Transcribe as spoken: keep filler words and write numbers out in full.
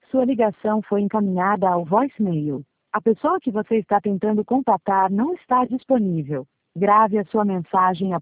Sua ligação foi encaminhada ao voicemail. A pessoa que você está tentando contatar não está disponível. Grave a sua mensagem após